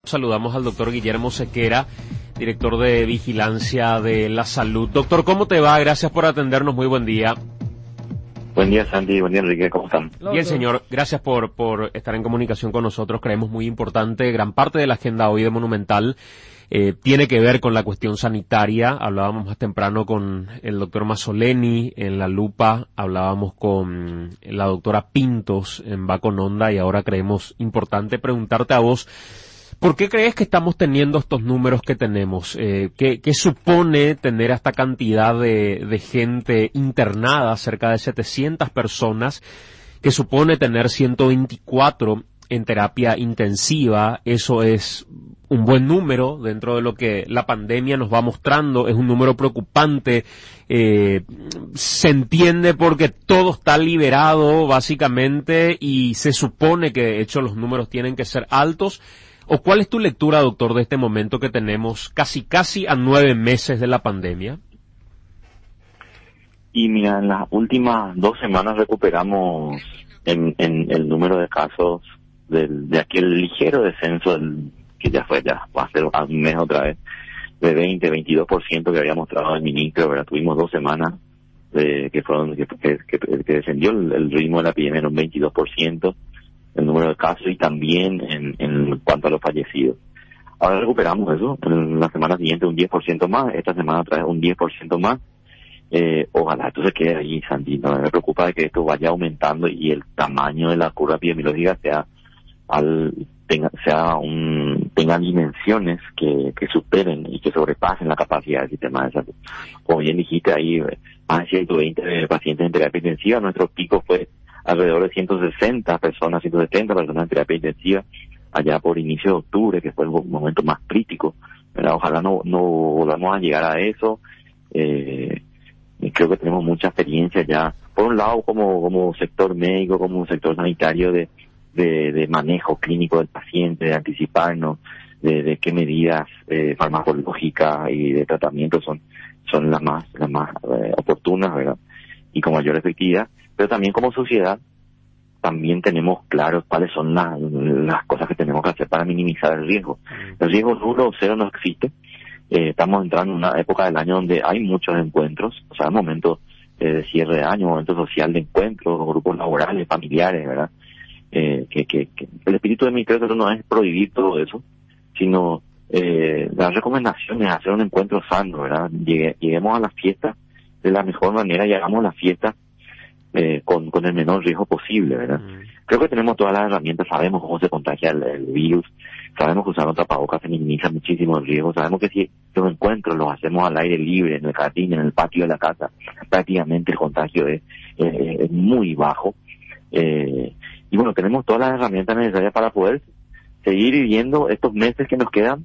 Saludamos al doctor Guillermo Sequera, director de Vigilancia de la Salud. Doctor, ¿cómo te va? Gracias por atendernos. Muy buen día. Buen día, Sandy. Buen día, Enrique. ¿Cómo están? Bien, señor. Gracias por estar en comunicación con nosotros. Creemos muy importante. Gran parte de la agenda hoy de Monumental tiene que ver con la cuestión sanitaria. Hablábamos más temprano con el doctor Mazzoleni en La Lupa. Hablábamos con la doctora Pintos en Bacononda y ahora creemos importante preguntarte a vos. ¿Por qué crees que estamos teniendo estos números que tenemos? ¿Qué supone tener esta cantidad de gente internada, cerca de 700 personas? ¿Qué supone tener 124 en terapia intensiva? Eso es un buen número dentro de lo que la pandemia nos va mostrando. Es un número preocupante. Se entiende porque todo está liberado, básicamente, y se supone que, de hecho, los números tienen que ser altos. ¿O cuál es tu lectura, doctor, de este momento que tenemos casi a 9 meses de la pandemia? Y mira, en las últimas 2 semanas recuperamos en el número de casos de aquel ligero descenso que ya va a ser un mes otra vez, de 22% que había mostrado el ministro, ¿verdad? Tuvimos 2 semanas que descendió el ritmo de la epidemia en un 22%. El número de casos y también en cuanto a los fallecidos. Ahora recuperamos eso, en la semana siguiente un 10% más, esta semana otra vez un 10% más. Ojalá esto se quede ahí, Sandy. No me preocupa de que esto vaya aumentando y el tamaño de la curva epidemiológica tenga dimensiones que superen y que sobrepasen la capacidad del sistema de salud. Como bien dijiste ahí, más de 120 pacientes en terapia intensiva. Nuestro pico fue alrededor de 170 personas en terapia intensiva, allá por inicio de octubre, que fue el momento más crítico, ¿verdad? Ojalá no volvamos a llegar a eso. Creo que tenemos mucha experiencia ya, por un lado como sector médico, como sector sanitario de manejo clínico del paciente, de anticiparnos, de qué medidas farmacológicas y de tratamiento son las más oportunas, ¿verdad? Y con mayor efectividad. Pero también como sociedad, también tenemos claro cuáles son las cosas que tenemos que hacer para minimizar el riesgo. El riesgo nulo o cero no existe. Estamos entrando en una época del año donde hay muchos encuentros, o sea, momento de cierre de año, momento social de encuentros, grupos laborales, familiares, ¿verdad? Que el espíritu del Ministerio de Salud no es prohibir todo eso, sino las recomendaciones, hacer un encuentro sano, ¿verdad? Lleguemos a la fiesta de la mejor manera y hagamos la fiesta con el menor riesgo posible, ¿verdad? Creo que tenemos todas las herramientas, sabemos cómo se contagia el virus, sabemos que usar un tapabocas se minimiza muchísimo el riesgo, sabemos que si los encuentros los hacemos al aire libre, en el jardín, en el patio de la casa, prácticamente el contagio es muy bajo. Y bueno, tenemos todas las herramientas necesarias para poder seguir viviendo estos meses que nos quedan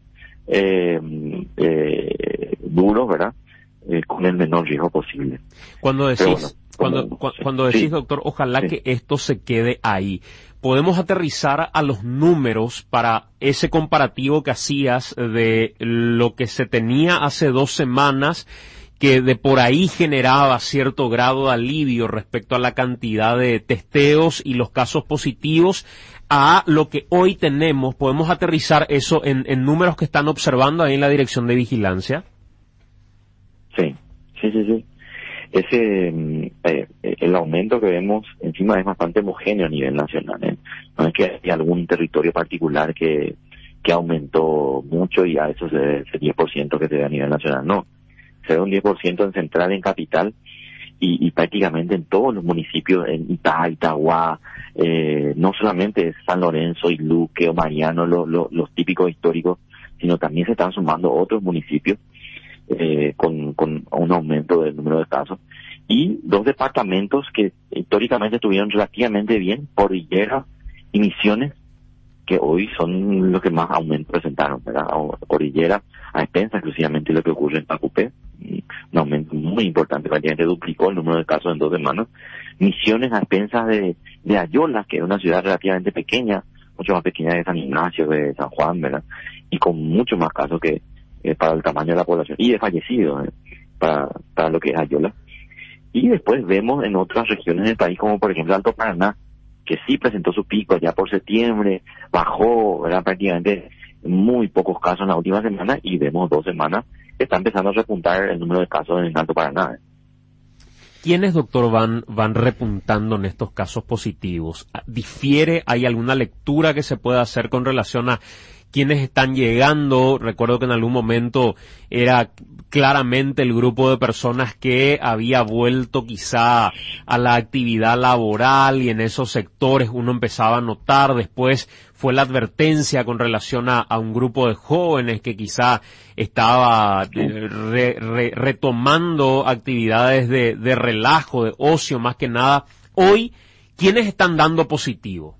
duros, ¿verdad? Con el menor riesgo posible. Cuando decís, cuando decís, doctor, ojalá que esto se quede ahí, ¿podemos aterrizar a los números para ese comparativo que hacías de lo que se tenía hace 2 semanas, que de por ahí generaba cierto grado de alivio respecto a la cantidad de testeos y los casos positivos, a lo que hoy tenemos? ¿Podemos aterrizar eso en números que están observando ahí en la Dirección de Vigilancia? Sí. El aumento que vemos encima es bastante homogéneo a nivel nacional, No es que hay algún territorio particular que aumentó mucho y a eso ese 10% que se ve a nivel nacional, no. Se ve un 10% en central, en capital, y prácticamente en todos los municipios, en Itagua, no solamente San Lorenzo y Luque o Mariano, los típicos históricos, sino también se están sumando otros municipios con un aumento del número de casos. Y 2 departamentos que históricamente estuvieron relativamente bien, Cordillera y Misiones, que hoy son los que más aumento presentaron, ¿verdad? Cordillera a expensas exclusivamente de lo que ocurre en Pacupé, un aumento muy importante, prácticamente duplicó el número de casos en 2 semanas. Misiones a expensas de Ayola, que es una ciudad relativamente pequeña, mucho más pequeña de San Ignacio, de San Juan, ¿verdad? Y con mucho más casos que para el tamaño de la población, y de fallecidos para lo que es Ayola. Y después vemos en otras regiones del país, como por ejemplo Alto Paraná, que sí presentó su pico allá por septiembre, bajó, ¿verdad? Prácticamente muy pocos casos en la última semana y vemos 2 semanas que está empezando a repuntar el número de casos en Alto Paraná. ¿Quiénes, doctor, van repuntando en estos casos positivos? ¿Difiere? ¿Hay alguna lectura que se pueda hacer con relación a quiénes están llegando? Recuerdo que en algún momento era claramente el grupo de personas que había vuelto quizá a la actividad laboral y en esos sectores uno empezaba a notar. Después fue la advertencia con relación a un grupo de jóvenes que quizá estaba retomando actividades de relajo, de ocio más que nada. Hoy, ¿quiénes están dando positivo?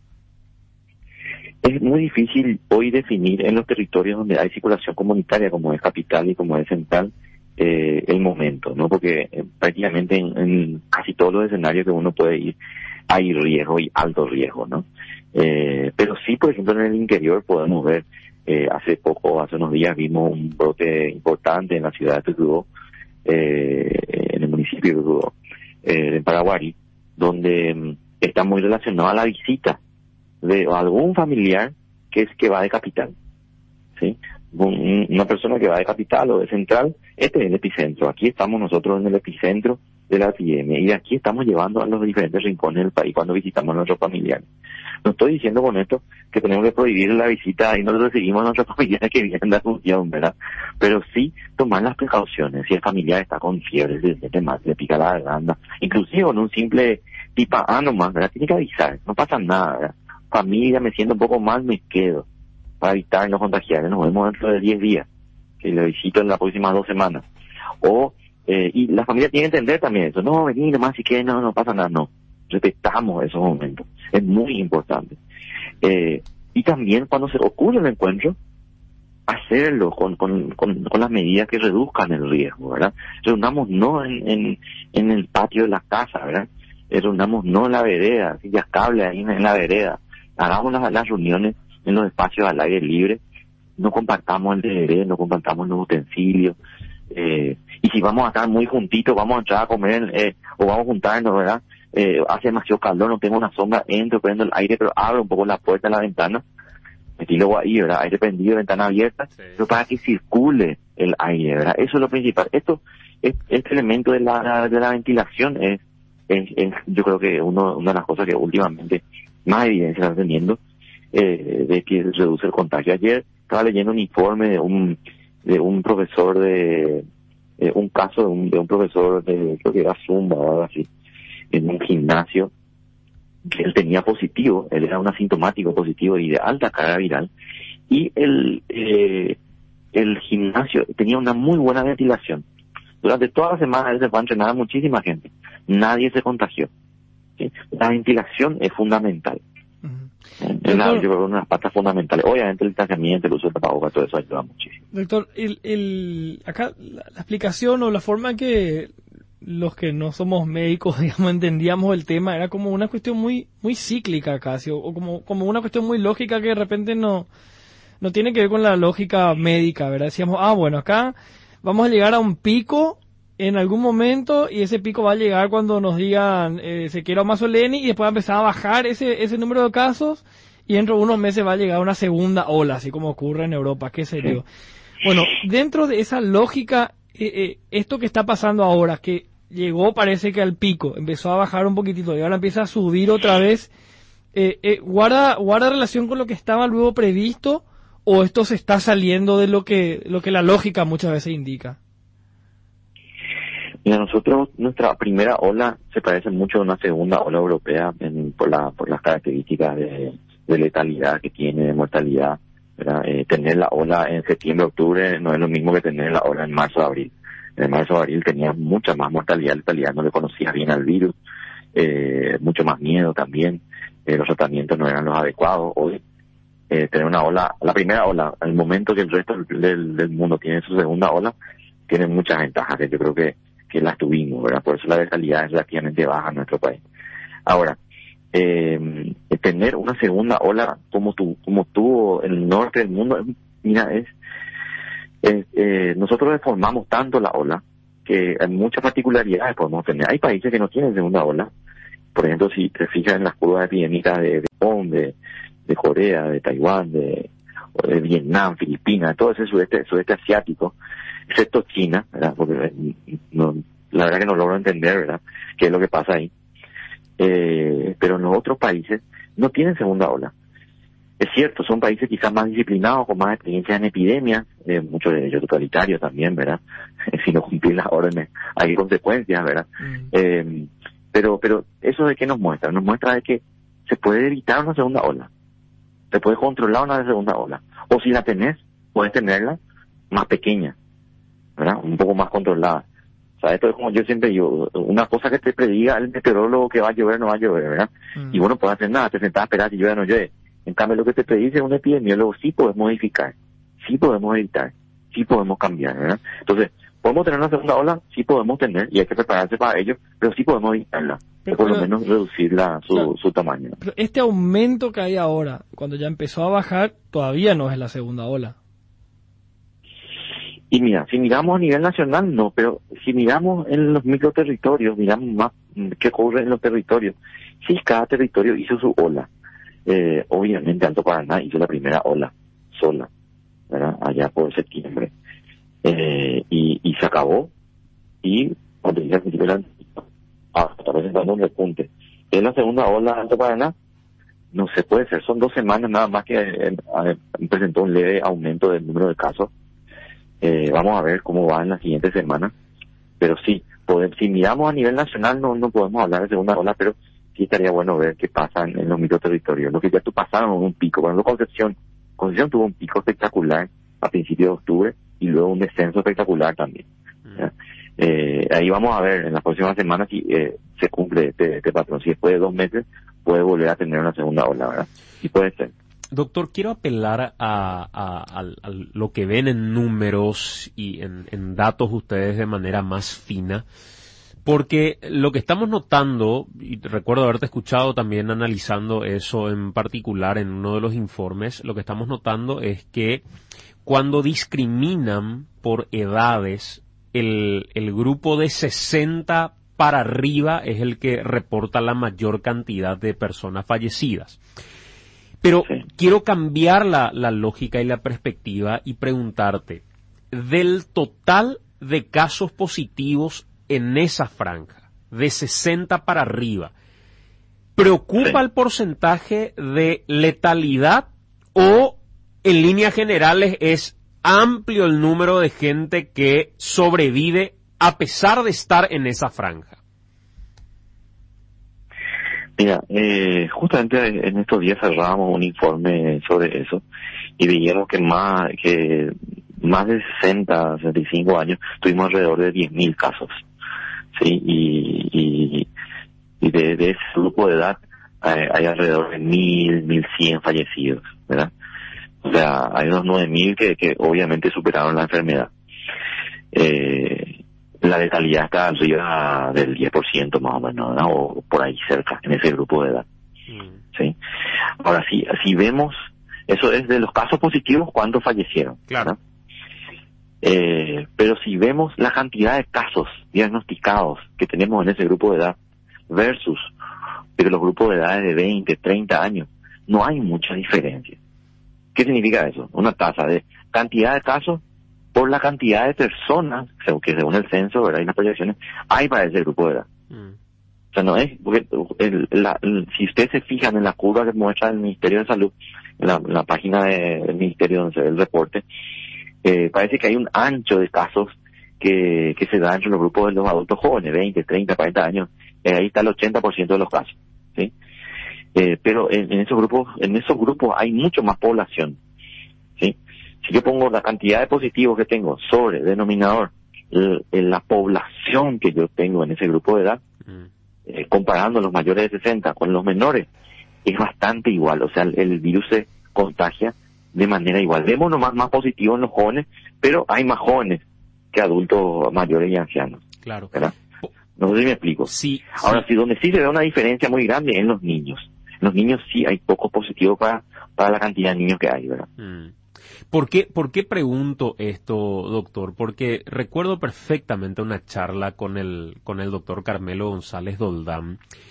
Es muy difícil hoy definir en los territorios donde hay circulación comunitaria, como es capital y como es central, el momento, ¿no? Porque prácticamente en casi todos los escenarios que uno puede ir hay riesgo y alto riesgo, ¿no? Pero sí, por ejemplo, en el interior podemos ver, hace unos días vimos un brote importante en la ciudad de Tucubó, en el municipio de Tucubó, en Paraguarí, donde está muy relacionado a la visita de algún familiar que va de capital, ¿sí? Una persona que va de capital o de central, este es el epicentro. Aquí estamos nosotros en el epicentro de la epidemia y aquí estamos llevando a los diferentes rincones del país cuando visitamos a nuestros familiares. No estoy diciendo con esto que tenemos que prohibir la visita y no recibimos a nuestros familiares que vienen de función, ¿verdad? Pero sí tomar las precauciones. Si el familiar está con fiebre, se siente mal, le pica la garganta, inclusive con un simple tipa nomás, ¿verdad? Tiene que avisar, no pasa nada, ¿verdad? Familia, me siento un poco mal, me quedo para evitar no contagiar. Nos vemos dentro de 10 días, que le visito en las próximas 2 semanas. Y la familia tiene que entender también eso. No, vení nomás si quieres, no pasa nada, no. Respetamos esos momentos. Es muy importante. Y también cuando se ocurre el encuentro, hacerlo con las medidas que reduzcan el riesgo, ¿verdad? Reunamos no en el patio de la casa, ¿verdad? Reunamos no en la vereda, sillas cable ahí en la vereda. Hagamos las reuniones en los espacios al aire libre, no compartamos el deberé, no compartamos los utensilios, y si vamos a estar muy juntitos, vamos a entrar a comer, o vamos a juntarnos, ¿verdad? Hace demasiado calor, no tengo una sombra, entro, prendo el aire, pero abro un poco la puerta de la ventana, estilo ahí, ¿verdad? Aire prendido, ventana abierta, sí, pero para que circule el aire, ¿verdad? Eso es lo principal. Este elemento de la ventilación es yo creo que una de las cosas que últimamente más evidencia está teniendo, de que reduce el contagio. Ayer estaba leyendo un informe de un profesor un caso de un profesor creo que era Zumba o algo así, en un gimnasio, que él tenía positivo, él era un asintomático positivo y de alta carga viral, y el gimnasio tenía una muy buena ventilación. Durante toda la semana él se fue a entrenar a muchísima gente, nadie se contagió, ¿sí? La ventilación es fundamental. Yo creo que una de las patas fundamentales. Obviamente el distanciamiento, el uso del tapabocas, todo eso ayuda muchísimo. Doctor, acá la explicación o la forma que los que no somos médicos, digamos, entendíamos el tema, era como una cuestión muy muy cíclica casi, o como una cuestión muy lógica que de repente no tiene que ver con la lógica médica, ¿verdad? Decíamos, bueno, acá vamos a llegar a un pico en algún momento y ese pico va a llegar cuando nos digan Ezequiel Mazzoleni y después va a empezar a bajar ese número de casos y dentro de unos meses va a llegar una segunda ola, así como ocurre en Europa, qué sé yo. Bueno, dentro de esa lógica, esto que está pasando ahora, que llegó parece que al pico, empezó a bajar un poquitito y ahora empieza a subir otra vez, ¿guarda relación con lo que estaba luego previsto o esto se está saliendo de lo que la lógica muchas veces indica? Mira, nuestra primera ola se parece mucho a una segunda ola europea por las características de letalidad que tiene, de mortalidad, ¿verdad? Tener la ola en septiembre, octubre no es lo mismo que tener la ola en marzo, abril. En marzo, abril tenía mucha más mortalidad, letalidad, no le conocía bien al virus, mucho más miedo también, los tratamientos no eran los adecuados. Hoy, tener una ola, la primera ola, al momento que el resto del mundo tiene su segunda ola, tiene muchas ventajas que yo creo que las tuvimos, ¿verdad? Por eso la letalidad es relativamente baja en nuestro país. Ahora, tener una segunda ola como tuvo el norte del mundo, mira, nosotros deformamos tanto la ola que hay muchas particularidades podemos tener. Hay países que no tienen segunda ola. Por ejemplo, si te fijas en las curvas epidémicas de Japón, de Corea, de Taiwán, Vietnam, Filipinas, todo ese sudeste asiático, excepto China, ¿verdad? Porque la verdad que no logro entender, ¿verdad?, qué es lo que pasa ahí. Pero en los otros países no tienen segunda ola. Es cierto, son países quizás más disciplinados, con más experiencia en epidemias, muchos de ellos totalitarios también, ¿verdad? Si no cumplir las órdenes hay consecuencias, ¿verdad? Pero eso de qué nos muestra? Nos muestra de que se puede evitar una segunda ola, se puede controlar una segunda ola, o si la tenés, puedes tenerla más pequeña, ¿verdad? Un poco más controlada. O sea, esto es como yo siempre digo, una cosa que te prediga el meteorólogo que va a llover, no va a llover, ¿verdad? Y vos no puedes hacer nada, te sentás a esperar si llueve o no llueve. En cambio, lo que te predice un epidemiólogo sí podemos modificar, sí podemos evitar, sí podemos cambiar, ¿verdad? Entonces, ¿podemos tener una segunda ola? Sí podemos tener, y hay que prepararse para ello, pero sí podemos evitarla, o por lo menos reducirla su tamaño. Pero este aumento que hay ahora, cuando ya empezó a bajar, todavía no es la segunda ola. Y mira, si miramos a nivel nacional, no, pero si miramos en los microterritorios, miramos más qué ocurre en los territorios. Sí, cada territorio hizo su ola. Obviamente Alto Paraná hizo la primera ola sola, ¿verdad?, allá por septiembre, y se acabó, y cuando llega el principio del año está presentando un repunte. En la segunda ola Alto Paraná no se puede hacer, son 2 semanas nada más que presentó un leve aumento del número de casos. Vamos a ver cómo va en las siguientes semanas, pero sí, si miramos a nivel nacional no podemos hablar de segunda ola, pero sí estaría bueno ver qué pasa en los microterritorios. Los que ya pasaron un pico, por ejemplo Concepción tuvo un pico espectacular a principios de octubre y luego un descenso espectacular también. Ahí vamos a ver en las próximas semanas si se cumple este patrón, si después de 2 meses puede volver a tener una segunda ola, ¿verdad? Sí puede ser. Doctor, quiero apelar a lo que ven en números y en datos ustedes de manera más fina, porque lo que estamos notando, y recuerdo haberte escuchado también analizando eso en particular en uno de los informes, lo que estamos notando es que cuando discriminan por edades, el grupo de 60 para arriba es el que reporta la mayor cantidad de personas fallecidas. Pero quiero cambiar la lógica y la perspectiva y preguntarte, del total de casos positivos en esa franja, de 60 para arriba, ¿preocupa el porcentaje de letalidad o en líneas generales es amplio el número de gente que sobrevive a pesar de estar en esa franja? Mira, justamente en estos días cerrábamos un informe sobre eso y veíamos que más de 60, 65 años tuvimos alrededor de 10.000 casos, ¿sí? Y de ese grupo de edad hay alrededor de 1.100 fallecidos, ¿verdad? O sea, hay unos 9.000 que obviamente superaron la enfermedad. La letalidad está arriba del 10% más o menos, ¿no? O por ahí cerca, en ese grupo de edad. ¿Sí? Ahora, si vemos, eso es de los casos positivos, ¿cuántos fallecieron? Claro. Pero si vemos la cantidad de casos diagnosticados que tenemos en ese grupo de edad versus los grupos de edad de 20, 30 años, no hay mucha diferencia. ¿Qué significa eso? Una tasa de cantidad de casos por la cantidad de personas, que según el censo, ¿verdad?, y las proyecciones, hay para ese grupo de edad. O sea, no es, porque si ustedes se fijan en la curva que muestra el Ministerio de Salud, en la página del Ministerio donde se ve el reporte, parece que hay un ancho de casos que se da entre los grupos de los adultos jóvenes, 20, 30, 40 años, ahí está el 80% de los casos, ¿sí? Pero en esos grupos hay mucho más población, ¿sí? Si yo pongo la cantidad de positivos que tengo sobre denominador, la población que yo tengo en ese grupo de edad, comparando los mayores de 60 con los menores, es bastante igual. O sea, el virus se contagia de manera igual. Vemos nomás más positivo en los jóvenes, pero hay más jóvenes que adultos mayores y ancianos. Claro. ¿Verdad? No sé si me explico. Sí. Ahora, sí, donde sí se ve una diferencia muy grande en los niños. En los niños sí hay pocos positivos para la cantidad de niños que hay, ¿verdad? ¿Por qué pregunto esto, doctor? Porque recuerdo perfectamente una charla con el doctor Carmelo González Doldán,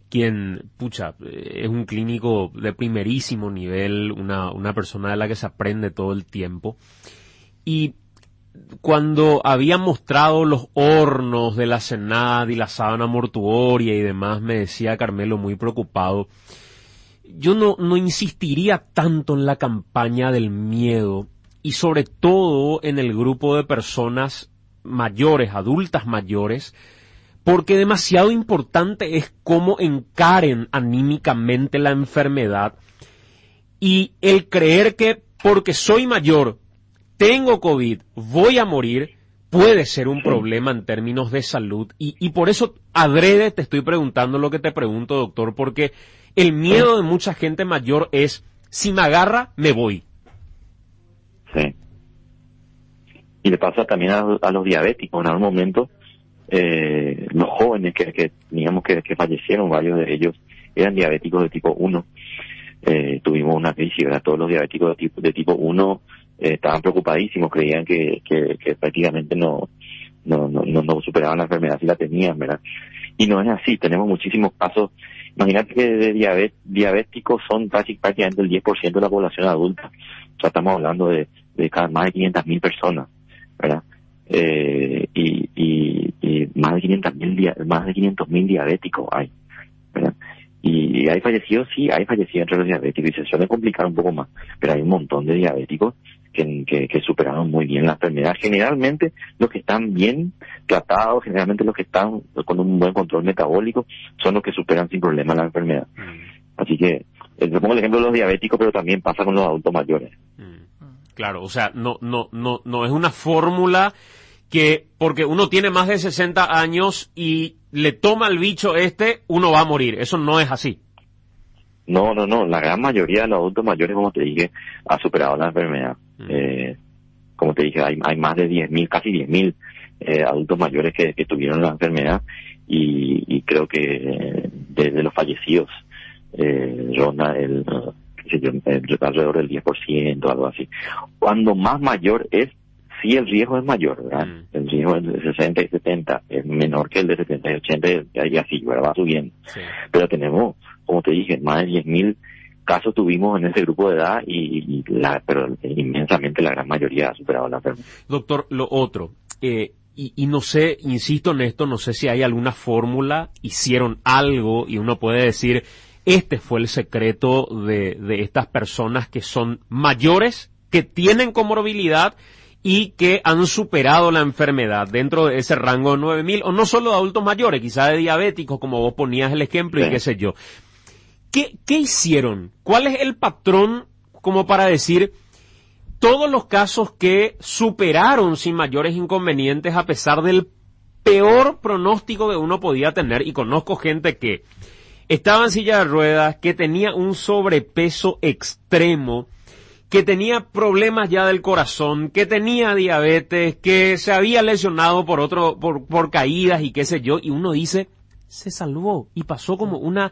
quien, es un clínico de primerísimo nivel, una persona de la que se aprende todo el tiempo. Y cuando había mostrado los hornos de la SENAD y la sábana mortuoria y demás, me decía Carmelo muy preocupado, yo no insistiría tanto en la campaña del miedo y sobre todo en el grupo de personas mayores, adultas mayores, porque demasiado importante es cómo encaren anímicamente la enfermedad y el creer que porque soy mayor, tengo COVID, voy a morir, puede ser un problema en términos de salud y por eso adrede te estoy preguntando lo que te pregunto, doctor, porque el miedo de mucha gente mayor es, si me agarra, me voy. Sí. Y le pasa también a los diabéticos. En algún momento, los jóvenes que fallecieron, varios de ellos eran diabéticos de tipo 1. Tuvimos una crisis, ¿verdad? Todos los diabéticos de tipo 1 estaban preocupadísimos, creían que prácticamente no superaban la enfermedad si la tenían, ¿verdad? Y no es así, tenemos muchísimos casos. Imagínate que de diabéticos son prácticamente el 10% de la población adulta. O sea, estamos hablando de más de 500.000 personas, ¿verdad? Y más de 500.000 diabéticos hay, ¿verdad? Y hay fallecidos, sí, hay fallecidos entre los diabéticos y se suele complicar un poco más, pero hay un montón de diabéticos que superaron muy bien la enfermedad. Generalmente los que están bien tratados, generalmente los que están con un buen control metabólico, son los que superan sin problema la enfermedad. Así que, le pongo el ejemplo de los diabéticos, pero también pasa con los adultos mayores. Claro, o sea, no es una fórmula que porque uno tiene más de 60 años y le toma el bicho uno va a morir. Eso no es así. No. La gran mayoría de los adultos mayores, como te dije, ha superado la enfermedad. Como te dije, hay más de 10.000, casi 10.000 adultos mayores que tuvieron la enfermedad y creo que de los fallecidos ronda alrededor del 10%, algo así. Cuando más mayor es, sí, el riesgo es mayor, ¿verdad? El riesgo de 60 y 70 es menor que el de 70 y 80 y así, ¿verdad? Va subiendo. Sí. Pero tenemos, como te dije, más de 10.000 casos tuvimos en ese grupo de edad pero inmensamente la gran mayoría ha superado la enfermedad. Doctor, lo otro, y no sé, insisto en esto, no sé si hay alguna fórmula, hicieron algo y uno puede decir, este fue el secreto de estas personas que son mayores, que tienen comorbilidad y que han superado la enfermedad dentro de ese rango de 9.000, o no solo de adultos mayores, quizás de diabéticos, como vos ponías el ejemplo, sí. Y qué sé yo. ¿Qué hicieron? ¿Cuál es el patrón como para decir todos los casos que superaron sin mayores inconvenientes a pesar del peor pronóstico que uno podía tener? Y conozco gente que estaba en silla de ruedas, que tenía un sobrepeso extremo, que tenía problemas ya del corazón, que tenía diabetes, que se había lesionado por caídas y qué sé yo, y uno dice, se salvó y pasó como una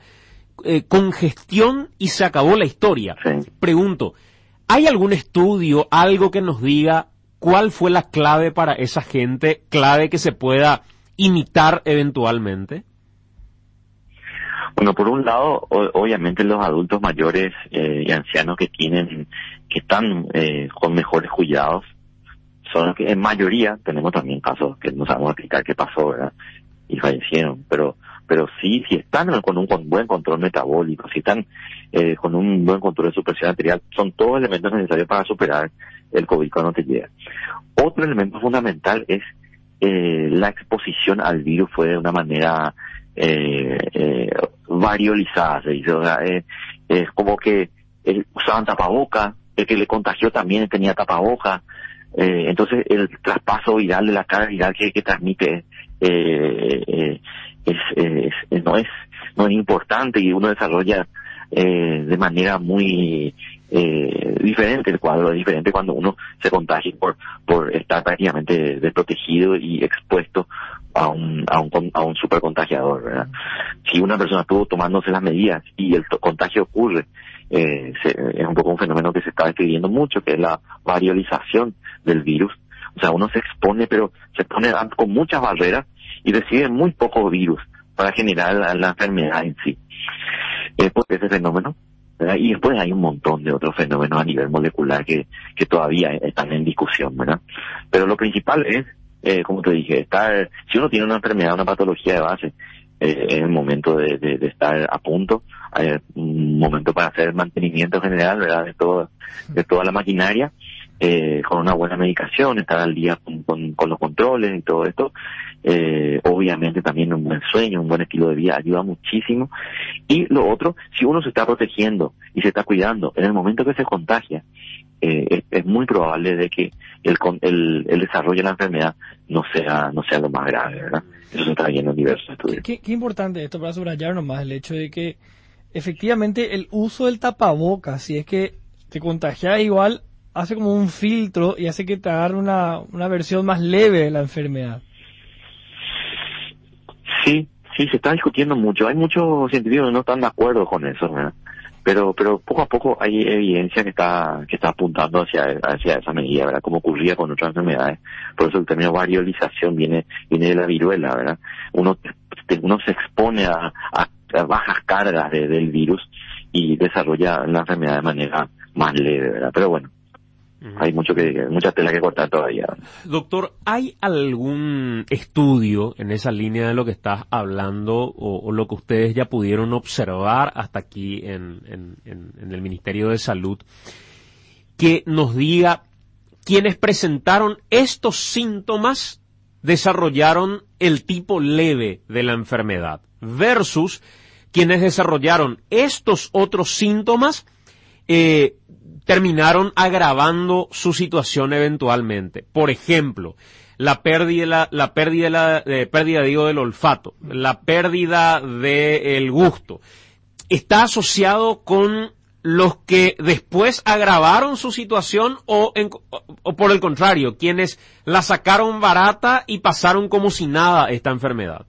congestión y se acabó la historia. Sí. Pregunto, ¿hay algún estudio, algo que nos diga cuál fue la clave para esa gente, clave que se pueda imitar eventualmente? Bueno, por un lado, obviamente los adultos mayores y ancianos que están con mejores cuidados son los que en mayoría, tenemos también casos que no sabemos explicar qué pasó, ¿verdad? Y fallecieron, pero sí, si están con un buen control metabólico, si están con un buen control de su presión arterial, son todos elementos necesarios para superar el COVID cuando te llega. Otro elemento fundamental es la exposición al virus fue de una manera variolizada, se dice, o sea, es como que usaban tapaboca, el que le contagió también tenía tapaboca, entonces el traspaso viral de la carga viral que transmite no es importante y uno desarrolla de manera muy diferente, el cuadro es diferente cuando uno se contagia por estar prácticamente desprotegido y expuesto a un supercontagiador, ¿verdad? Si una persona estuvo tomándose las medidas y el contagio ocurre, es un poco un fenómeno que se está describiendo mucho, que es la variolización del virus. O sea, uno se expone, pero se expone con muchas barreras y recibe muy poco virus para generar la enfermedad en sí. por ese fenómeno, ¿verdad? Y después hay un montón de otros fenómenos a nivel molecular que todavía están en discusión, ¿verdad? Pero lo principal es, como te dije, si uno tiene una enfermedad, una patología de base, es el momento de estar a punto, hay un momento para hacer el mantenimiento general, ¿verdad? De toda la maquinaria, con una buena medicación, estar al día con los controles y todo esto. Obviamente también un buen sueño, un buen estilo de vida ayuda muchísimo. Y lo otro, si uno se está protegiendo y se está cuidando, en el momento que se contagia, es muy probable de que el desarrollo de la enfermedad no sea lo más grave, ¿verdad? Eso se está viendo en diversos estudios. Qué importante esto para subrayar nomás el hecho de que efectivamente el uso del tapabocas, si es que te contagias igual, hace como un filtro y hace que te agarre una versión más leve de la enfermedad. Sí, se está discutiendo mucho. Hay muchos científicos que no están de acuerdo con eso, ¿verdad? Pero poco a poco hay evidencia que está apuntando hacia esa medida, ¿verdad? Como ocurría con otras enfermedades. Por eso el término variolización viene de la viruela, ¿verdad? Uno se expone a bajas cargas del virus y desarrolla la enfermedad de manera más leve, ¿verdad? Pero bueno, hay mucha tela que cortar todavía. Doctor, ¿hay algún estudio en esa línea de lo que estás hablando o lo que ustedes ya pudieron observar hasta aquí en el Ministerio de Salud que nos diga quienes presentaron estos síntomas desarrollaron el tipo leve de la enfermedad versus quienes desarrollaron estos otros síntomas terminaron agravando su situación eventualmente? Por ejemplo, la pérdida del olfato, la pérdida del gusto, ¿está asociado con los que después agravaron su situación o por el contrario, quienes la sacaron barata y pasaron como si nada esta enfermedad?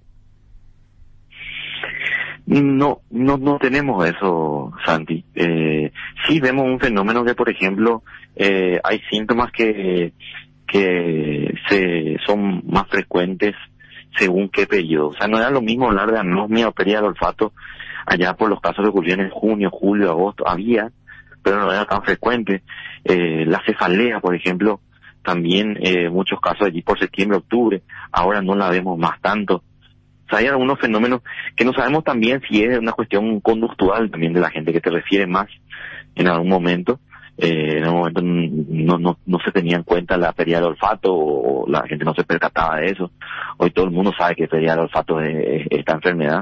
No tenemos eso, Santi. Sí vemos un fenómeno que, por ejemplo, hay síntomas que son más frecuentes según qué periodo. O sea, no era lo mismo hablar de anosmia o pérdida del olfato allá por los casos que ocurrían en junio, julio, agosto. Había, pero no era tan frecuente. La cefalea, por ejemplo, también muchos casos allí por septiembre, octubre. Ahora no la vemos más tanto. O sea, hay algunos fenómenos que no sabemos también si es una cuestión conductual también de la gente que te refiere más en algún momento. En algún momento no se tenía en cuenta la pérdida del olfato o la gente no se percataba de eso. Hoy todo el mundo sabe que pérdida del olfato es esta enfermedad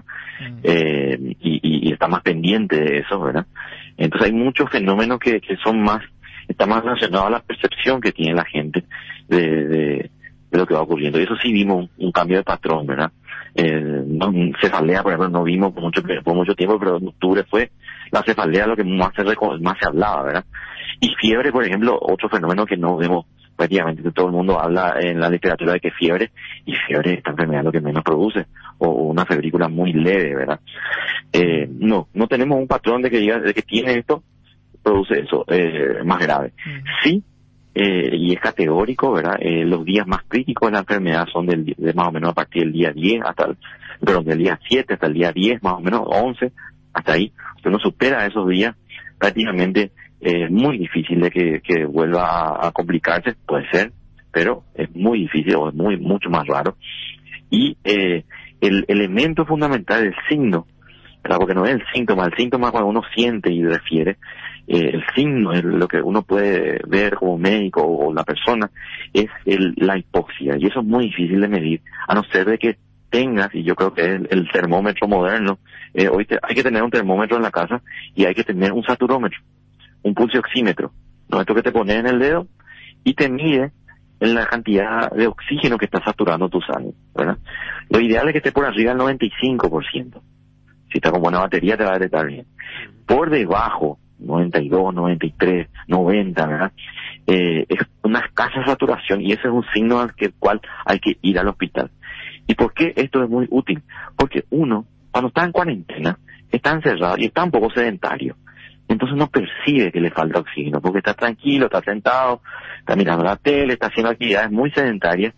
y está más pendiente de eso, ¿verdad? Entonces hay muchos fenómenos que están más relacionados a la percepción que tiene la gente de lo que va ocurriendo. Y eso sí vimos un cambio de patrón, ¿verdad? Cefalea, por ejemplo, no vimos por mucho tiempo, pero en octubre fue la cefalea lo que más se hablaba, ¿verdad? Y fiebre, por ejemplo, otro fenómeno que no vemos prácticamente, todo el mundo habla en la literatura de que fiebre, y fiebre, esta enfermedad es lo que menos produce, o una febrícula muy leve, ¿verdad? No tenemos un patrón de que diga, de que tiene esto, produce eso, más grave. Sí, y es categórico, ¿verdad? Los días más críticos de la enfermedad son de más o menos a partir del día 10 del día 7 hasta el día 10, más o menos 11, hasta ahí. Si uno supera esos días, prácticamente es muy difícil de que vuelva a complicarse, puede ser, pero es muy difícil o es mucho más raro. Y el elemento fundamental, el signo, ¿verdad? Porque no es el síntoma cuando uno siente y refiere, el signo es lo que uno puede ver como médico o la persona, es la hipoxia, y eso es muy difícil de medir, a no ser de que tengas, y yo creo que es el termómetro moderno. Hoy hay que tener un termómetro en la casa y hay que tener un saturómetro, un pulso oxímetro, ¿no? Esto que te pones en el dedo y te mide en la cantidad de oxígeno que está saturando tu sangre, ¿verdad? Lo ideal es que esté por arriba del 95%. Si está con buena batería te va a detectar bien. Por debajo, 92, 93, 90, ¿verdad? Es una escasa saturación y ese es un signo al cual hay que ir al hospital. ¿Y por qué esto es muy útil? Porque uno, cuando está en cuarentena, está encerrado y está un poco sedentario. Entonces no percibe que le falta oxígeno, porque está tranquilo, está sentado, está mirando la tele, está haciendo actividades muy sedentarias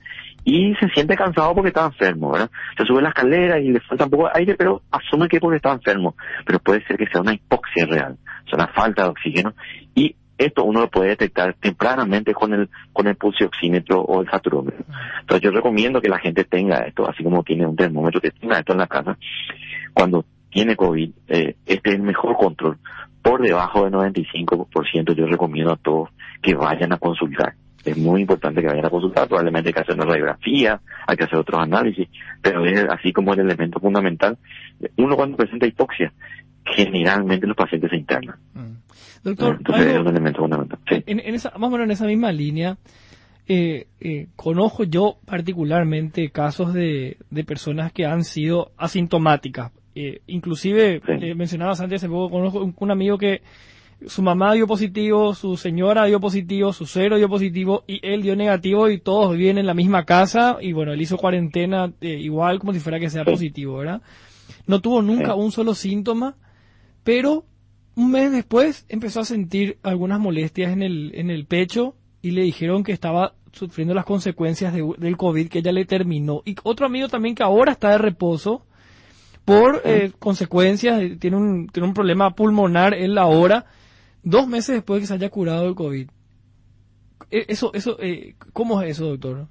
y se siente cansado porque está enfermo, ¿verdad? Se sube la escalera y le falta un poco de aire, pero asume que es porque está enfermo, pero puede ser que sea una hipoxia real, o sea, una falta de oxígeno, y esto uno lo puede detectar tempranamente con el pulsioxímetro o el saturómetro. Entonces yo recomiendo que la gente tenga esto, así como tiene un termómetro, que tenga esto en la casa. Cuando tiene COVID, este es el mejor control. Por debajo del 95% yo recomiendo a todos que vayan a consultar. Es muy importante que vayan a consultar, probablemente hay que hacer una radiografía, hay que hacer otros análisis, pero es así como el elemento fundamental. Uno cuando presenta hipoxia, generalmente los pacientes se internan. Doctor, entonces es un elemento fundamental. Sí. Más o menos en esa misma línea, conozco yo particularmente casos de personas que han sido asintomáticas. Inclusive, Sí. mencionabas antes, hace poco conozco un amigo que su mamá dio positivo, su señora dio positivo, su suegro dio positivo y él dio negativo, y todos viven en la misma casa, y bueno, él hizo cuarentena igual como si fuera que sea Sí. positivo, ¿verdad? No tuvo nunca Sí. un solo síntoma, pero un mes después empezó a sentir algunas molestias en el pecho y le dijeron que estaba sufriendo las consecuencias del COVID, que ya le terminó. Y otro amigo también que ahora está de reposo por consecuencias, tiene un problema pulmonar él ahora, 2 meses después de que se haya curado el COVID. ¿Cómo es eso, doctor?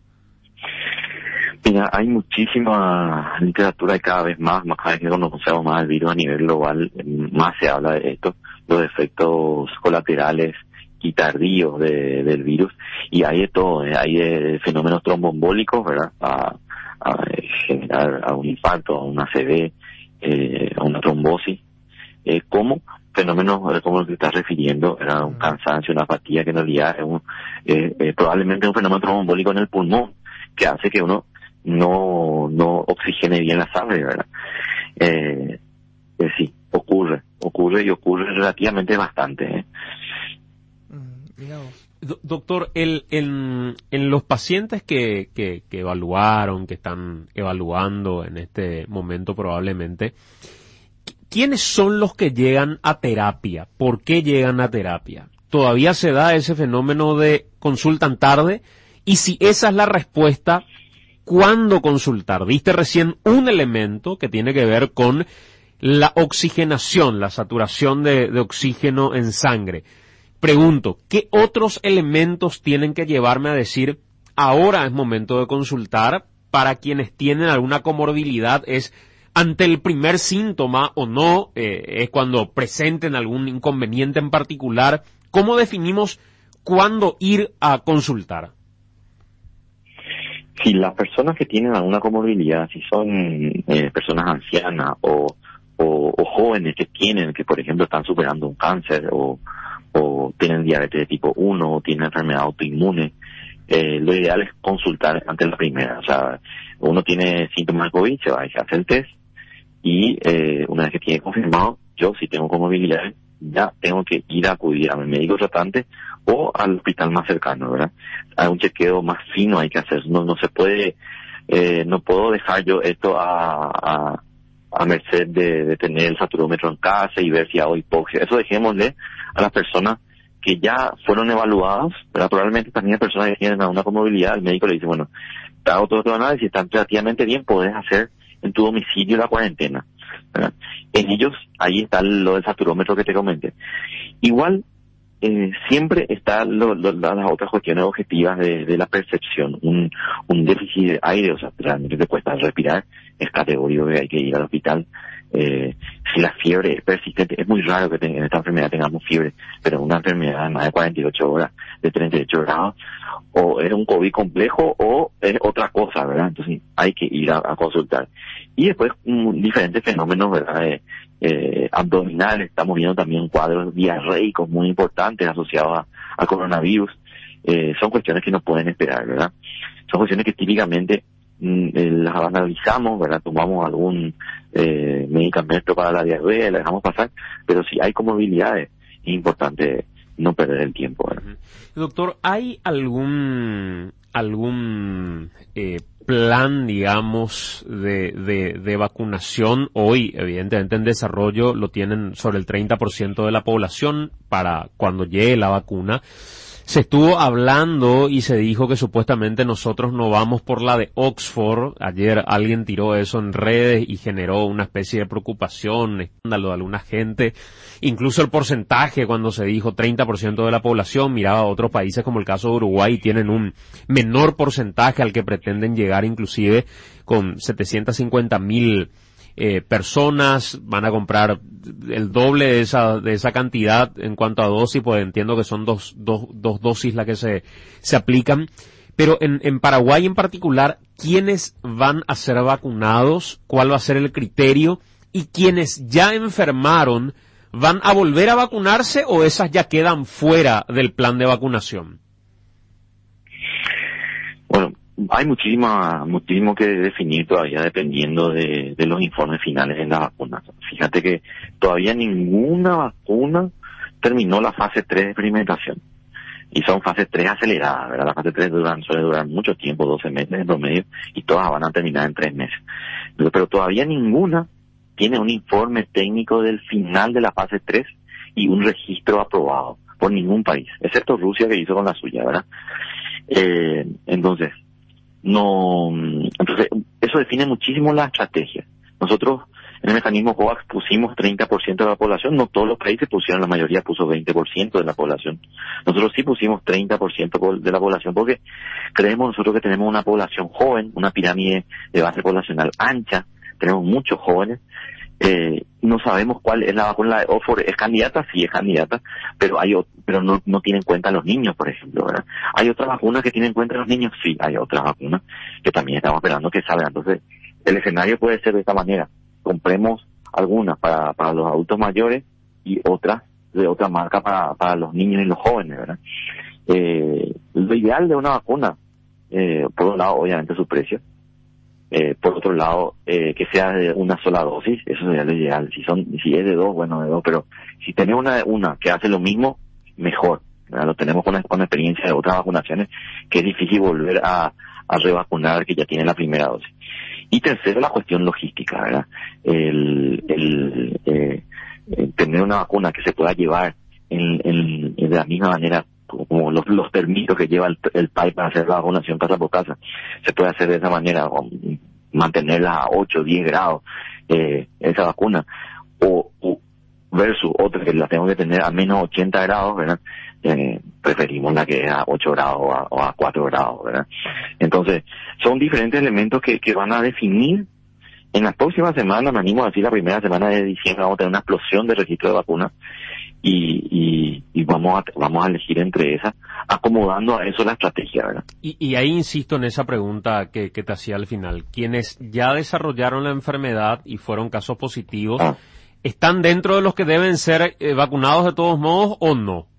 Mira, hay muchísima literatura y cada vez más cada vez que conocemos más el virus a nivel global, más se habla de esto, los efectos colaterales y tardíos del virus, y hay de todo, hay de fenómenos tromboembólicos, ¿verdad? A generar a un infarto, a una ACV, a una trombosis, como fenómenos como lo que estás refiriendo, era un cansancio, una fatiga, que en realidad es probablemente un fenómeno tromboembólico en el pulmón, que hace que uno no oxigene bien la sangre, ¿verdad? Sí, ocurre relativamente bastante. Doctor, en los pacientes que evaluaron, que están evaluando en este momento probablemente, ¿quiénes son los que llegan a terapia? ¿Por qué llegan a terapia? ¿Todavía se da ese fenómeno de consultan tarde? Y si esa es la respuesta, ¿cuándo consultar? Diste recién un elemento que tiene que ver con la oxigenación, la saturación de oxígeno en sangre. Pregunto, ¿qué otros elementos tienen que llevarme a decir ahora es momento de consultar? Para quienes tienen alguna comorbilidad, ¿es ante el primer síntoma o no? ¿Es cuando presenten algún inconveniente en particular? ¿Cómo definimos cuándo ir a consultar? Si las personas que tienen alguna comorbilidad, si son personas ancianas o jóvenes que por ejemplo están superando un cáncer o tienen diabetes de tipo 1 o tienen enfermedad autoinmune, lo ideal es consultar antes de la primera. O sea, uno tiene síntomas de COVID, se va y se hace el test, y una vez que tiene confirmado, yo si tengo comorbilidades, ya tengo que ir a acudir a mi médico tratante o al hospital más cercano, ¿verdad? Hay un chequeo más fino hay que hacer. No se puede, no puedo dejar yo esto a merced de tener el saturómetro en casa y ver si hago hipoxia. Eso dejémosle a las personas que ya fueron evaluadas, ¿verdad? Probablemente también hay personas que tienen alguna comorbilidad, el médico le dice, bueno, te hago todo tu análisis, están relativamente bien, podés hacer en tu domicilio la cuarentena, ¿verdad? En ellos, ahí está lo del saturómetro que te comenté. Igual, siempre están las otras cuestiones objetivas de la percepción. Un déficit de aire, o sea, realmente te cuesta respirar, es categórico que hay que ir al hospital. Si la fiebre es persistente, es muy raro que en esta enfermedad tengamos fiebre, pero una enfermedad de más de 48 horas, de 38 grados, o es un COVID complejo o es otra cosa, ¿verdad? Entonces hay que ir a consultar. Y después diferentes fenómenos, ¿verdad? Abdominales, estamos viendo también cuadros diarreicos muy importantes asociados a coronavirus. Son cuestiones que no pueden esperar, ¿verdad? Son cuestiones que típicamente las analizamos, ¿verdad? Tomamos algún medicamento para la diarrea, la dejamos pasar, pero si hay comorbilidades es importante no perder el tiempo, ¿verdad? Doctor, ¿hay algún plan, digamos, de vacunación? Hoy, evidentemente, en desarrollo lo tienen sobre el 30% de la población para cuando llegue la vacuna. Se estuvo hablando y se dijo que supuestamente nosotros no vamos por la de Oxford. Ayer alguien tiró eso en redes y generó una especie de preocupación, escándalo de alguna gente. Incluso el porcentaje, cuando se dijo 30% de la población, miraba a otros países como el caso de Uruguay, tienen un menor porcentaje al que pretenden llegar, inclusive con 750.000 personas, van a comprar el doble de esa cantidad en cuanto a dosis, pues entiendo que son dos dosis las que se aplican. Pero en Paraguay en particular, ¿quiénes van a ser vacunados? ¿Cuál va a ser el criterio? ¿Y quienes ya enfermaron van a volver a vacunarse o esas ya quedan fuera del plan de vacunación? Bueno, hay muchísimo que definir todavía dependiendo de los informes finales de las vacunas. Fíjate que todavía ninguna vacuna terminó la fase 3 de experimentación. Y son fases 3 aceleradas, ¿verdad? La fase 3 suele durar mucho tiempo, 12 meses en promedio, y todas van a terminar en 3 meses. Pero todavía ninguna tiene un informe técnico del final de la fase 3 y un registro aprobado por ningún país, excepto Rusia, que hizo con la suya, ¿verdad? Entonces, eso define muchísimo la estrategia. Nosotros en el mecanismo COVAX pusimos 30% de la población, no todos los países pusieron, la mayoría puso 20% de la población. Nosotros sí pusimos 30% de la población porque creemos nosotros que tenemos una población joven, una pirámide de base poblacional ancha, tenemos muchos jóvenes. No sabemos cuál es la vacuna de Oxford. ¿Es candidata? Sí, es candidata, pero no tiene en cuenta a los niños, por ejemplo, ¿verdad? ¿Hay otras vacunas que tienen en cuenta a los niños? Sí, hay otras vacunas que también estamos esperando que salgan. Entonces, el escenario puede ser de esta manera: compremos algunas para los adultos mayores y otras de otra marca para los niños y los jóvenes, ¿verdad? Lo ideal de una vacuna, por un lado, obviamente su precio. Por otro lado, que sea de una sola dosis, eso sería lo ideal. Si es de dos, bueno, de dos, pero si tenemos una que hace lo mismo, mejor, ¿verdad? Lo tenemos con experiencia de otras vacunaciones, que es difícil volver a revacunar que ya tiene la primera dosis. Y tercero, la cuestión logística, ¿verdad? Tener una vacuna que se pueda llevar de la misma manera como los permisos que lleva el país para hacer la vacunación casa por casa, se puede hacer de esa manera, mantenerla a 8 o 10 grados, esa vacuna, o versus otra que la tengo que tener a menos 80 grados, ¿verdad? Preferimos la que es a 8 grados o a 4 grados, ¿verdad? Entonces, son diferentes elementos que van a definir. En las próximas semanas, me animo a decir, la primera semana de diciembre vamos a tener una explosión de registro de vacunas y vamos a elegir entre esas, acomodando a eso la estrategia, ¿verdad? Y ahí insisto en esa pregunta que te hacía al final. Quienes ya desarrollaron la enfermedad y fueron casos positivos, ¿están dentro de los que deben ser vacunados de todos modos o no?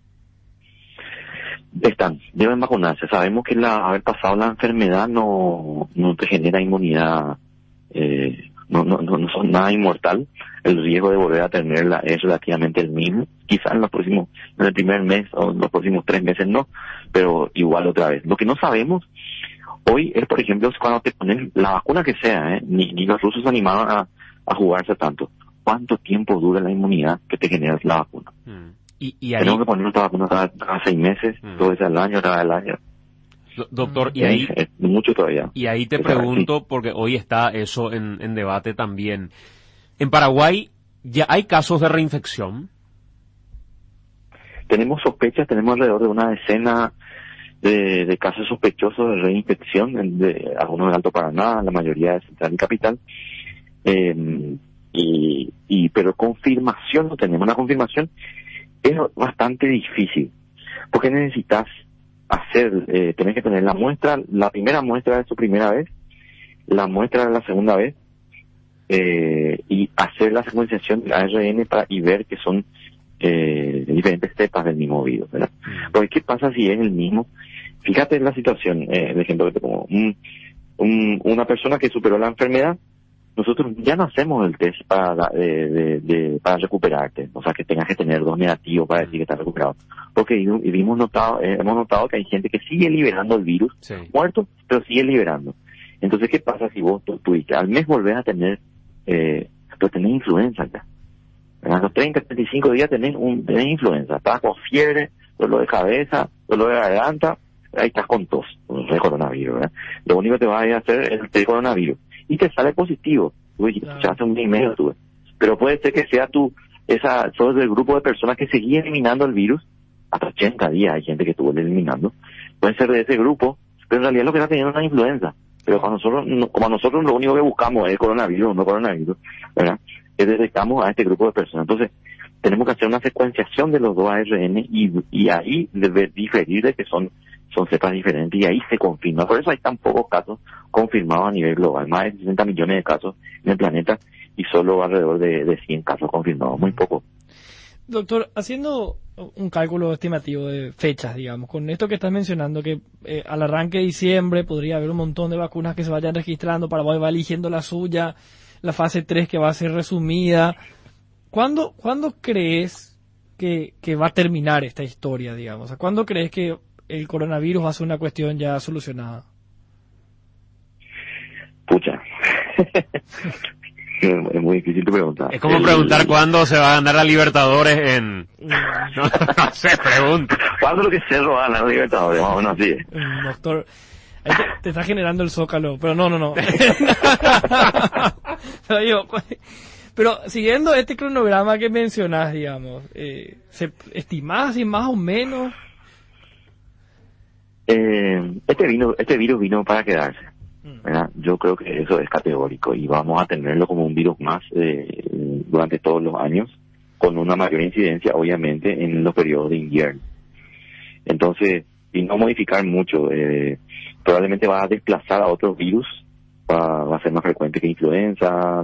Deben vacunarse. Sabemos que haber pasado la enfermedad no te genera inmunidad, no son nada inmortal. El riesgo de volver a tenerla es relativamente el mismo. Quizás en el primer mes o en los próximos 3 meses no, pero igual otra vez. Lo que no sabemos hoy es, por ejemplo, cuando te ponen la vacuna que sea, ni los rusos se animaron a jugarse tanto. ¿Cuánto tiempo dura la inmunidad que te genera la vacuna? Y ahí... Tenemos que poner esta vacuna cada 6 meses, 2 veces al año, cada al año. Doctor, y ahí... Es mucho todavía. Y ahí te pregunto, porque hoy está eso en debate también. ¿En Paraguay ya hay casos de reinfección? Tenemos sospechas, tenemos alrededor de una decena de casos sospechosos de reinfección, de algunos de Alto Paraná, la mayoría de Central y Capital. Pero confirmación no tenemos. Una confirmación es bastante difícil, porque necesitas tenés que tener la primera muestra de su primera vez, la muestra de la segunda vez, y hacer la secuenciación del ARN y ver que son diferentes cepas del mismo virus, ¿verdad? Porque ¿qué pasa si es el mismo? Fíjate en la situación, el ejemplo que te pongo, una persona que superó la enfermedad, nosotros ya no hacemos el test para recuperarte, o sea que tengas que tener 2 negativos para decir que estás recuperado, porque hemos notado que hay gente que sigue liberando el virus, muerto, pero sigue liberando. Entonces, ¿qué pasa si vos tuviste al mes volvés a tener tenés influenza ya? A los 30, 35 días tenés influenza, estás con fiebre, dolor de cabeza, dolor de garganta, ahí estás con tos, no es coronavirus, ¿verdad? Lo único que te va a hacer es el test de coronavirus y te sale positivo. Tú dijiste, ya hace un mes y medio tuve. Pero puede ser que sea sos del grupo de personas que seguía eliminando el virus hasta 80 días, hay gente que estuvo eliminando. Puede ser de ese grupo, pero en realidad lo que está teniendo es una influenza. Pero como a nosotros lo único que buscamos es coronavirus, no coronavirus, ¿verdad? Es detectamos a este grupo de personas. Entonces, tenemos que hacer una secuenciación de los dos ARN y ahí diferir de que son cepas diferentes y ahí se confirma. Por eso hay tan pocos casos confirmados a nivel global, más de 60 millones de casos en el planeta y solo alrededor de 100 casos confirmados, muy poco. Doctor, haciendo un cálculo estimativo de fechas, digamos, con esto que estás mencionando, que al arranque de diciembre podría haber un montón de vacunas que se vayan registrando, Paraguay va eligiendo la suya, la fase 3 que va a ser resumida. ¿Cuándo crees que va a terminar esta historia, digamos? ¿Cuándo crees que el coronavirus va a ser una cuestión ya solucionada? Pucha. Es muy difícil de preguntar. Es como preguntar cuándo se va a ganar la Libertadores en... No sé, pregunta. ¿Cuándo lo que Cerro va a ganar la Libertadores? Más o menos así. Doctor, ahí te está generando el zócalo, pero no. Pero siguiendo este cronograma que mencionás, digamos, ¿se estimás si más o menos? Este virus vino para quedarse, ¿verdad? Yo creo que eso es categórico y vamos a tenerlo como un virus más durante todos los años, con una mayor incidencia obviamente en los periodos de invierno. Entonces, y no modificar mucho, probablemente va a desplazar a otros virus, va a ser más frecuente que influenza,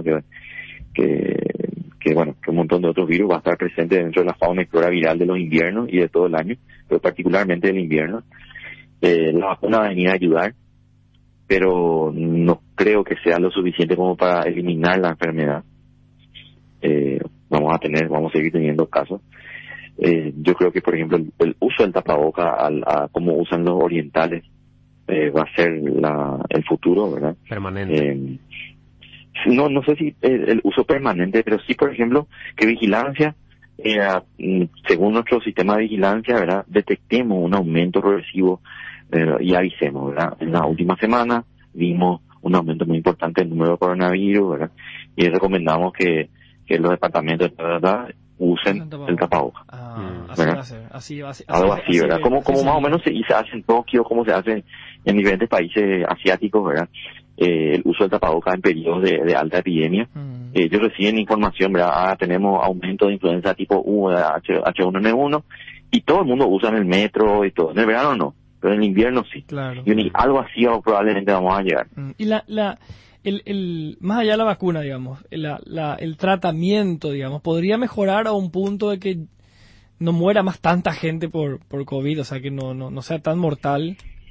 que un montón de otros virus va a estar presente dentro de la fauna y flora viral de los inviernos y de todo el año, pero particularmente del invierno. La vacuna va a venir a ayudar, pero no creo que sea lo suficiente como para eliminar la enfermedad. Vamos a seguir teniendo casos. Yo creo que, por ejemplo, el uso del tapaboca, como usan los orientales, va a ser el futuro, ¿verdad? Permanente. No sé si el uso permanente, pero sí, por ejemplo, que vigilancia, según nuestro sistema de vigilancia, ¿verdad? Detectemos un aumento progresivo y avisemos, ¿verdad? En la última semana vimos un aumento muy importante del número de coronavirus, ¿verdad? Y recomendamos que los departamentos, ¿verdad?, usen el tapabocas. Así va a ser. Algo así, ¿verdad? Como más o menos se hace en Tokio, como se hace en diferentes países asiáticos, ¿verdad? El uso del tapabocas en periodos de alta epidemia. Ellos reciben información, ¿verdad? Tenemos aumento de influenza tipo H1N1 y todo el mundo usa en el metro y todo. En el verano no, pero en el invierno sí. Claro. Y algo así probablemente vamos a llegar. Y más allá de la vacuna, digamos, el tratamiento, digamos, podría mejorar a un punto de que no muera más tanta gente por COVID, o sea, que no sea tan mortal.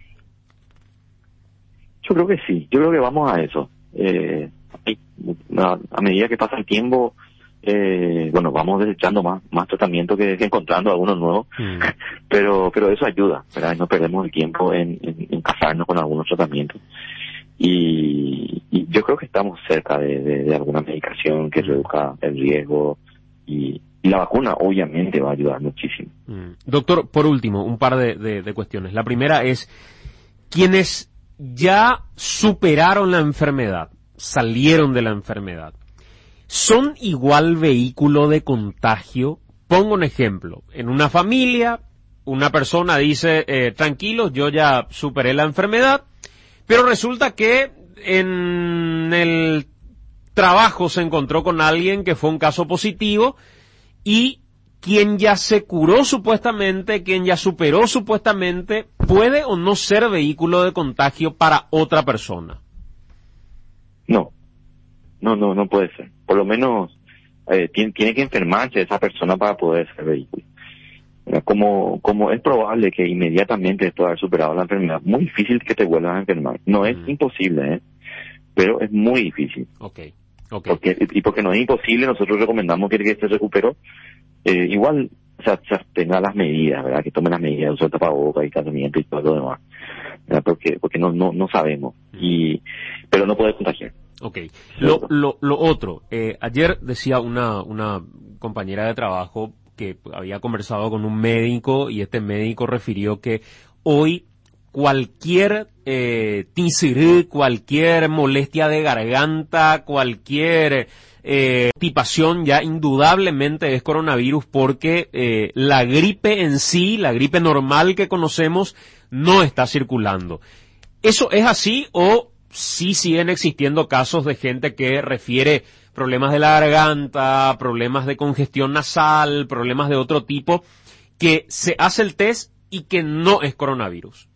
Yo creo que sí, yo creo que vamos a eso. A medida que pasa el tiempo, vamos desechando más tratamiento que encontrando algunos nuevos, pero eso ayuda, ¿verdad? No perdemos el tiempo en casarnos con algunos tratamientos. Y yo creo que estamos cerca de alguna medicación que reduzca el riesgo y la vacuna obviamente va a ayudar muchísimo. Doctor, por último, un par de cuestiones. La primera es, quienes ya superaron la enfermedad, salieron de la enfermedad, ¿son igual vehículo de contagio? Pongo un ejemplo. En una familia, una persona dice, tranquilos, yo ya superé la enfermedad, pero resulta que en el trabajo se encontró con alguien que fue un caso positivo y quien ya se curó supuestamente, quien ya superó supuestamente, ¿puede o no ser vehículo de contagio para otra persona? No puede ser. Por lo menos tiene que enfermarse esa persona para poder ser vehículo. Como es probable que inmediatamente después de haber superado la enfermedad, muy difícil que te vuelvas a enfermar. No es imposible, pero es muy difícil. Okay. Porque no es imposible, nosotros recomendamos que el que se recuperó igual se tenga las medidas, ¿verdad? Que tome las medidas de uso de tapabocas y casamiento y todo lo demás, ¿verdad? Porque no sabemos, pero no puede contagiar. Okay. Lo otro, ayer decía una compañera de trabajo que había conversado con un médico y este médico refirió que hoy cualquier ticeré, cualquier molestia de garganta, cualquier constipación ya indudablemente es coronavirus, porque la gripe en sí, la gripe normal que conocemos, no está circulando. ¿Eso es así o sí siguen existiendo casos de gente que refiere problemas de la garganta, problemas de congestión nasal, problemas de otro tipo, que se hace el test y que no es coronavirus?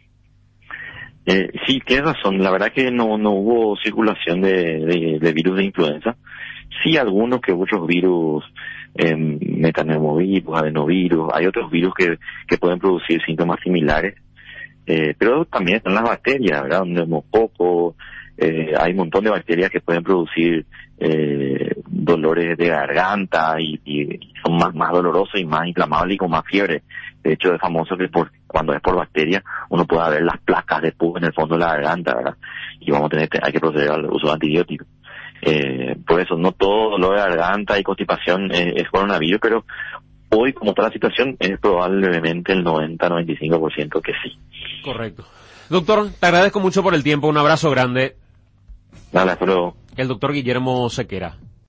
Sí, tienes razón. La verdad que no hubo circulación de virus de influenza. Sí, algunos que otros virus, metaneumovirus, adenovirus, hay otros virus que pueden producir síntomas similares. Pero también están las bacterias, ¿verdad? Un neumococo, hay un montón de bacterias que pueden producir dolores de garganta y son más dolorosos y más inflamables y con más fiebre. De hecho, es famoso que cuando es por bacteria uno pueda ver las placas de pus en el fondo de la garganta, ¿verdad? Y hay que proceder al uso de antibióticos. Por eso, no todo dolor de garganta y constipación es coronavirus, pero hoy, como está la situación, es probablemente el 90-95% que sí. Correcto. Doctor, te agradezco mucho por el tiempo, un abrazo grande. Dale, hasta luego. El doctor Guillermo Sequera.